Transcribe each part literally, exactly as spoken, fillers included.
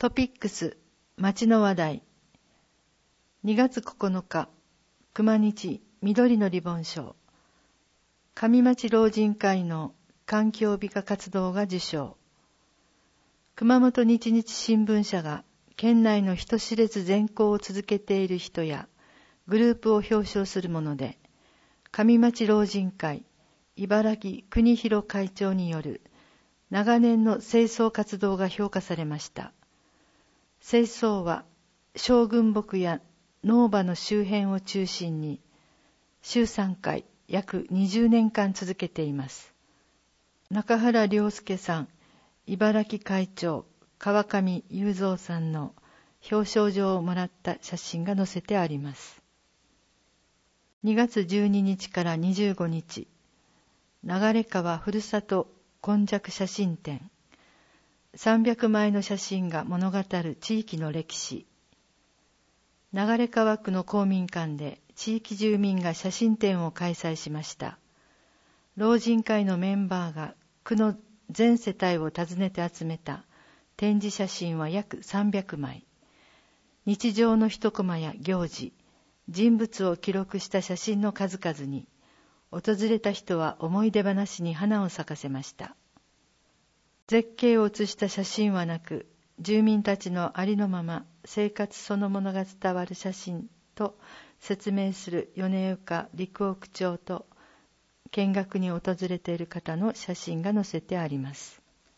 トピックス町の話題。にがつここのか、熊日緑のリボン賞。上町老人会の環境美化活動が受賞。熊本日日新聞社が県内の人知れず善行を続けている人やグループを表彰するもので、上町老人会茨城国広会長による長年の清掃活動が評価されました。清掃は将軍木や農場の周辺を中心に週さんかい約にじゅうねんかん続けています。中原良介さん、茨城会長川上雄三さんの表彰状をもらった写真が載せてあります。にがつじゅうににちからにじゅうごにち、流川ふるさと今昔写真展。さんびゃくまいの写真が物語る地域の歴史。流川区の公民館で地域住民が写真展を開催しました。老人会のメンバーが区の全世帯を訪ねて集めた展示写真は約さんびゃくまい。日常の一コマや行事、人物を記録した写真の数々に、訪れた人は思い出話に花を咲かせました。絶景を写した写真はなく、住民たちのありのまま生活そのものが伝わる写真と説明する米岡陸奥町と見学に訪れている方の写真が載せてあります。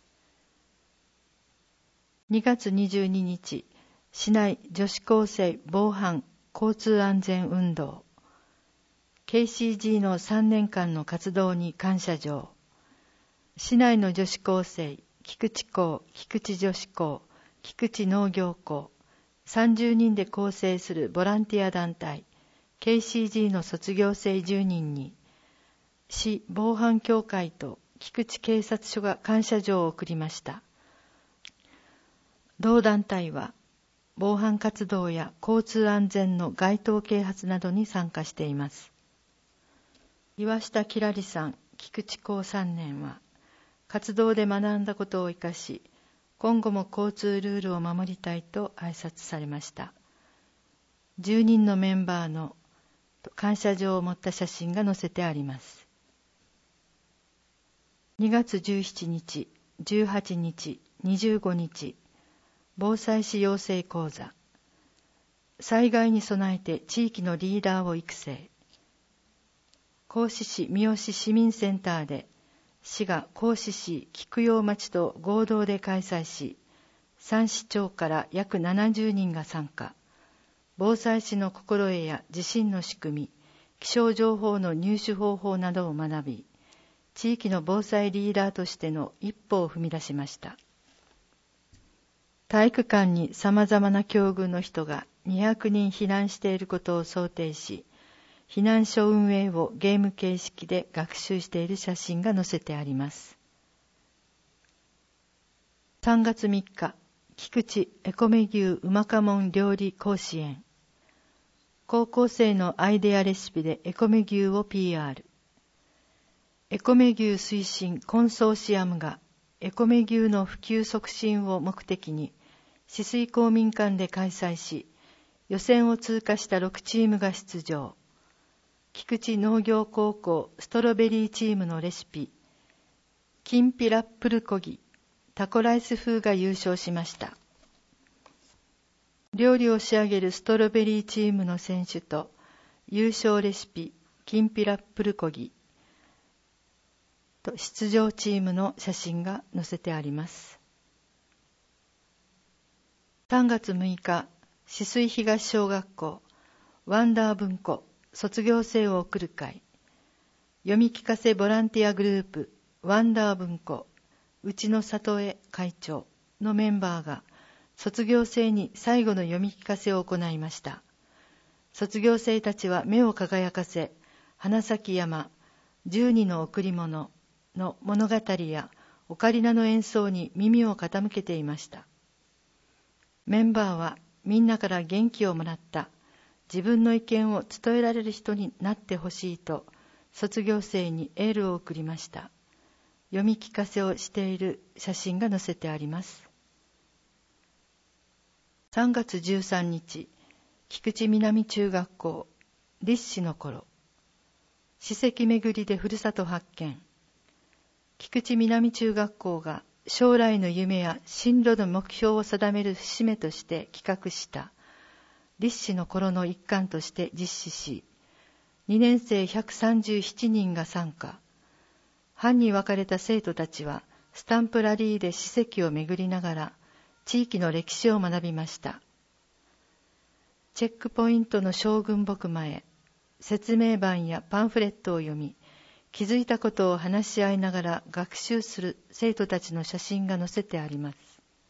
にがつにじゅうににち、市内女子高生防犯交通安全運動。ケーシージー のさんねんかんの活動に感謝状。市内の女子高生、菊池校、菊池女子校、菊池農業校、さんじゅうにんで構成するボランティア団体、ケーシージー の卒業生じゅうにんに、市防犯協会と菊池警察署が感謝状を送りました。同団体は、防犯活動や交通安全の街頭啓発などに参加しています。岩下きらりさん、菊池校さんねんは、活動で学んだことを生かし、今後も交通ルールを守りたいと挨拶されました。じゅうにんのメンバーの感謝状を持った写真が載せてあります。にがつじゅうしちにち、じゅうはちにち、にじゅうごにち、防災士養成講座。災害に備えて地域のリーダーを育成。合志市三好市民センターで、市が合志市菊陽町と合同で開催し、さん市町から約ななじゅうにんが参加。防災士の心得や地震の仕組み、気象情報の入手方法などを学び、地域の防災リーダーとしての一歩を踏み出しました。体育館に様々な境遇の人がにひゃくにん避難していることを想定し、避難所運営をゲーム形式で学習している写真が載せてあります。さんがつみっか、菊池エコメ牛うまかもん料理甲子園。高校生のアイデアレシピでエコメ牛を ピーアール。エコメ牛推進コンソーシアムがエコメ牛の普及促進を目的に、紫水公民館で開催し、予選を通過したろくチームが出場。菊池農業高校ストロベリーチームのレシピ、きんぴらプルコギ、タコライス風が優勝しました。料理を仕上げるストロベリーチームの選手と、優勝レシピ、きんぴらプルコギ、と出場チームの写真が載せてあります。さんがつむいか、紫水東小学校ワンダー文庫卒業生を送る会、読み聞かせボランティアグループワンダー文庫うちの里江会長のメンバーが卒業生に最後の読み聞かせを行いました。卒業生たちは目を輝かせ、花咲山十二の贈り物の物語やオカリナの演奏に耳を傾けていました。メンバーはみんなから元気をもらった、自分の意見を伝えられる人になってほしいと卒業生にエールを送りました。読み聞かせをしている写真が載せてあります。 さんがつじゅうさんにち、菊池南中学校、立志の頃。史跡巡りでふるさと発見。菊池南中学校が将来の夢や進路の目標を定める節目として企画した立志の頃の一環として実施し、にねんせいひゃくさんじゅうななにんが参加。班に分かれた生徒たちはスタンプラリーで史跡を巡りながら地域の歴史を学びました。チェックポイントの将軍木前、説明板やパンフレットを読み、気づいたことを話し合いながら学習する生徒たちの写真が載せてあります。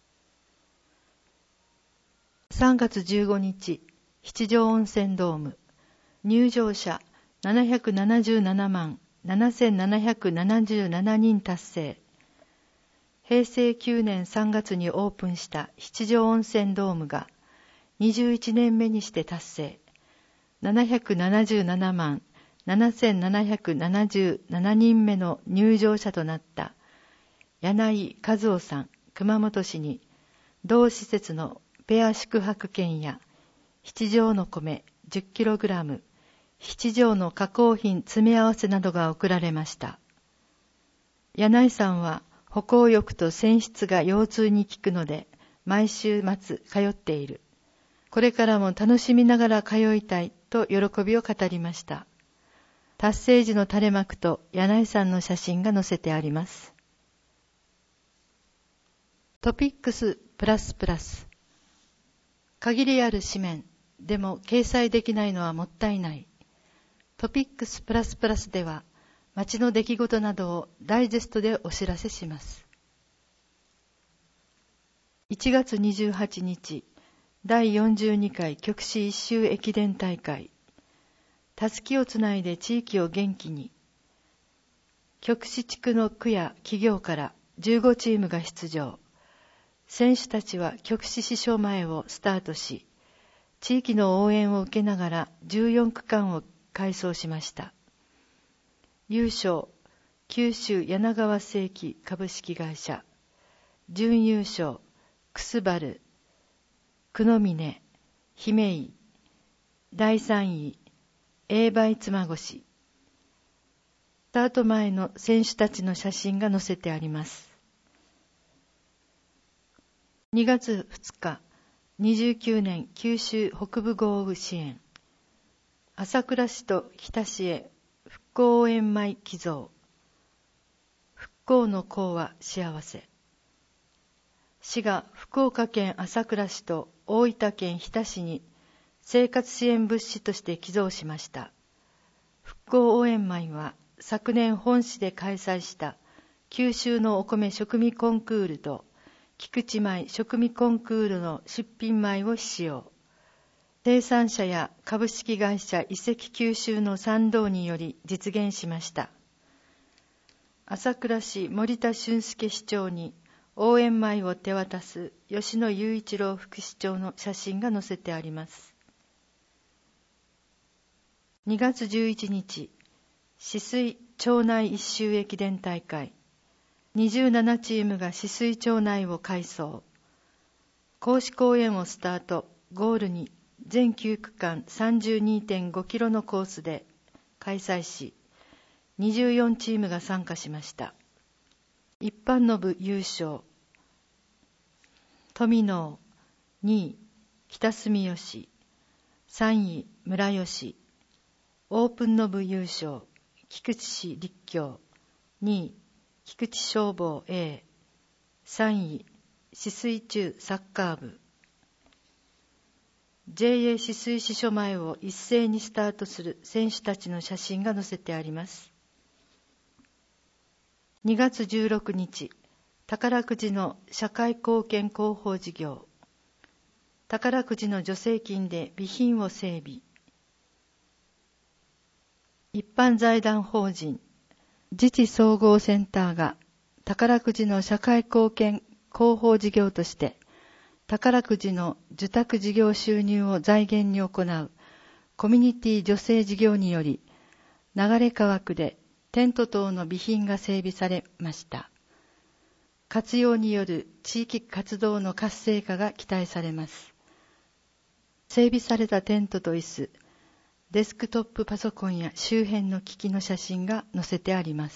さんがつじゅうごにち、七条温泉ドーム、入場者ななひゃくななじゅうななまんななせんななひゃくななじゅうななにん達成。へいせいきゅうねんさんがつにオープンした七条温泉ドームがにじゅういちねんめにして達成。ななひゃくななじゅうななまんななせんななひゃくななじゅうななにんめの入場者となった柳井和夫さん、熊本市に同施設のペア宿泊券や七条の米 じゅっキログラム、七条の加工品詰め合わせなどが贈られました。柳井さんは歩行欲と泉質が腰痛に効くので毎週末通っている。これからも楽しみながら通いたいと喜びを語りました。達成時の垂れ幕と柳井さんの写真が載せてあります。トピックスプラスプラス。限りある紙面、でも掲載できないのはもったいない。トピックスプラスプラスでは、街の出来事などをダイジェストでお知らせします。いちがつにじゅうはちにち、だいよんじゅうにかい極紫一周駅伝大会。たすきをつないで地域を元気に。極紫地区の区や企業からじゅうごチームが出場。選手たちは極紫支所前をスタートし、地域の応援を受けながらじゅうよんくかんを改装しました。優勝、九州柳川製機株式会社。準優勝、クスバル、久野峰、姫井。だいさんい、英梅妻越。スタート前の選手たちの写真が載せてあります。にがつふつか、にじゅうきゅうねん九州北部豪雨支援。朝倉市と日田市へ復興応援米寄贈。復興の興は幸せ。市が福岡県朝倉市と大分県日田市に生活支援物資として寄贈しました。復興応援米は昨年本市で開催した九州のお米食味コンクールと菊池米食味コンクールの出品米を使用。生産者や株式会社移籍九州の賛同により実現しました。朝倉市森田俊介市長に応援米を手渡す吉野雄一郎副市長の写真が載せてあります。にがつじゅういちにち、止水町内一周駅伝大会。にじゅうななチームが止水町内を改装。甲子公園をスタート、ゴールに全きゅうくかん さんじゅうにてんごキロのコースで開催し、にじゅうよんチームが参加しました。一般の部優勝。富能、にい、北住吉、さんい、村吉。オープンの部優勝。菊池市立教、にい、菊池消防 A、さんい、止水中サッカー部。ジェーエー 止水支所前を一斉にスタートする選手たちの写真が載せてあります。にがつじゅうろくにち、宝くじの社会貢献広報事業。宝くじの助成金で備品を整備。一般財団法人自治総合センターが宝くじの社会貢献広報事業として宝くじの受託事業収入を財源に行うコミュニティ助成事業により流川区でテント等の備品が整備されました。活用による地域活動の活性化が期待されます。 整備されたテントと椅子、デスクトップパソコンや周辺の機器の写真が載せてあります。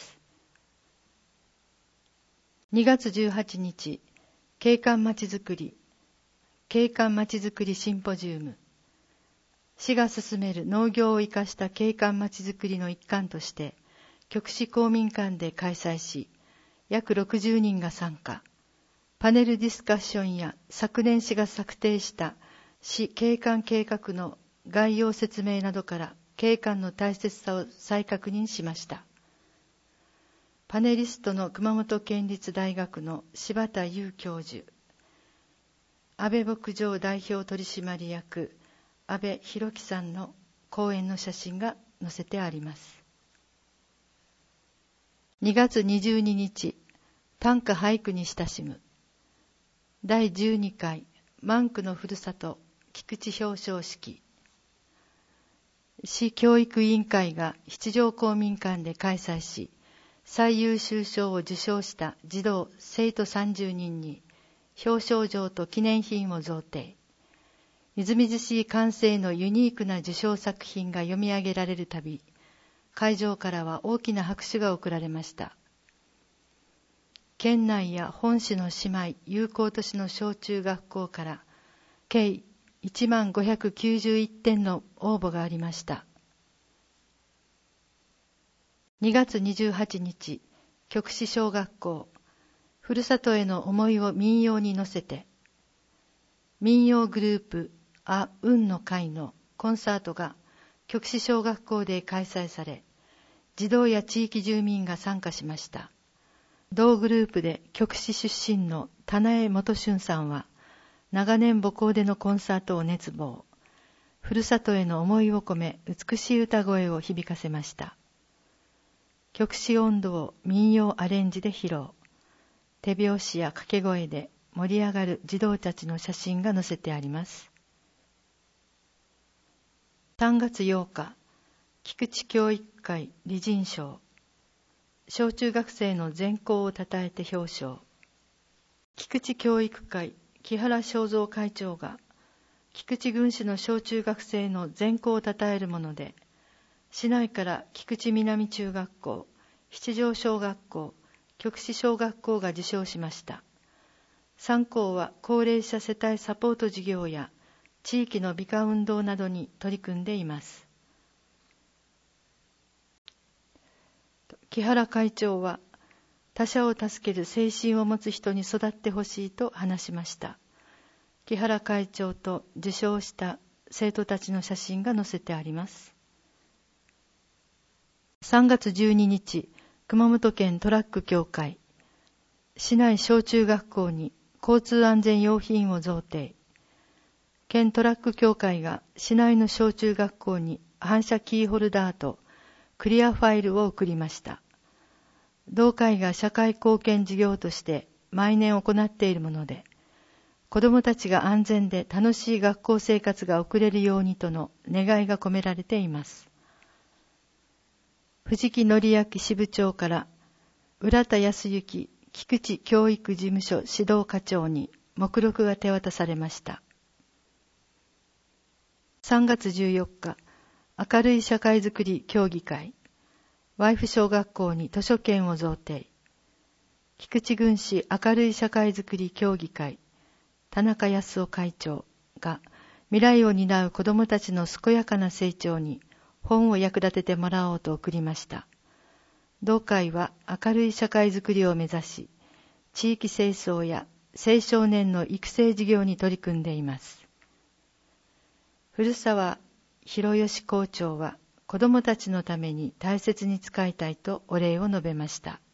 にがつじゅうはちにち、景観まちづくり、景観まちづくりシンポジウム。市が進める農業を生かした景観まちづくりの一環として、極市公民館で開催し、約ろくじゅうにんが参加。パネルディスカッションや昨年市が策定した市景観計画の概要説明などから景観の大切さを再確認しました。パネリストの熊本県立大学の柴田優教授、安倍牧場代表取締役安倍博樹さんの講演の写真が載せてあります。にがつにじゅうににち、短歌俳句に親しむだいじゅうにかい万句のふるさと菊池表彰式。市教育委員会が七条公民館で開催し、最優秀賞を受賞した児童・生徒さんじゅうにんに表彰状と記念品を贈呈。みずみずしい感性のユニークな受賞作品が読み上げられるたび、会場からは大きな拍手が送られました。県内や本市の姉妹友好都市の小中学校から計いちまんごひゃくきゅうじゅういってんの応募がありました。にがつにじゅうはちにち、極市小学校、ふるさとへの思いを民謡に乗せて、民謡グループあうんの会のコンサートが極市小学校で開催され、児童や地域住民が参加しました。同グループで極市出身の田苗元俊さんは、長年母校でのコンサートを熱望、ふるさとへの思いを込め美しい歌声を響かせました。極市音頭を民謡アレンジで披露。手拍子や掛け声で盛り上がる児童たちの写真が載せてあります。さんがつようか、菊池教育会理人賞。小中学生の全校をたたえて表彰。菊池教育会木原正三会長が、菊池郡市の小中学生の全校をたたえるもので、市内から菊池南中学校、七条小学校、極市小学校が受賞しました。さん校は高齢者世帯サポート事業や地域の美化運動などに取り組んでいます。木原会長は、他者を助ける精神を持つ人に育ってほしいと話しました。木原会長と受賞した生徒たちの写真が載せてあります。さんがつじゅうににち、熊本県トラック協会、市内小中学校に交通安全用品を贈呈。県トラック協会が市内の小中学校に反射キーホルダーとクリアファイルを送りました。同会が社会貢献事業として毎年行っているもので、子どもたちが安全で楽しい学校生活が送れるようにとの願いが込められています。藤木紀明支部長から浦田康之菊池教育事務所指導課長に目録が手渡されました。さんがつじゅうよっか、明るい社会づくり協議会、ワイフ小学校に図書券を贈呈。菊池郡市明るい社会づくり協議会、田中康夫会長が未来を担う子どもたちの健やかな成長に本を役立ててもらおうと送りました。同会は明るい社会づくりを目指し、地域清掃や青少年の育成事業に取り組んでいます。古澤博義校長は子どもたちのために大切に使いたいとお礼を述べました。